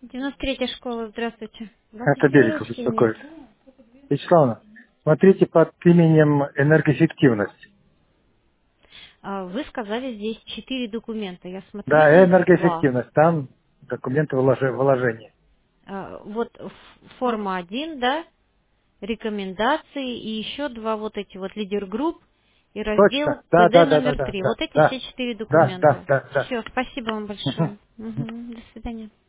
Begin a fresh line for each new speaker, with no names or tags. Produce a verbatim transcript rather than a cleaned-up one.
девяносто третья школа, здравствуйте. Вас
Это
интересует
Беликов
общение?
беспокоит. Вячеславовна, смотрите под именем энергоэффективность.
А, Вы сказали здесь четыре документа. Я смотрю,
Да,
есть два.
энергоэффективность. Там документы вложи- вложения.
А, Вот ф- форма один, да, рекомендации и еще два вот эти вот лидер групп и раздел
Точно. Да,
ПД
да, да, да,
номер
да,
три.
да,
Вот эти все
да,
четыре
да, да,
документа.
да, да.
Все, спасибо вам
Мгм.
большое. Мгм, до свидания.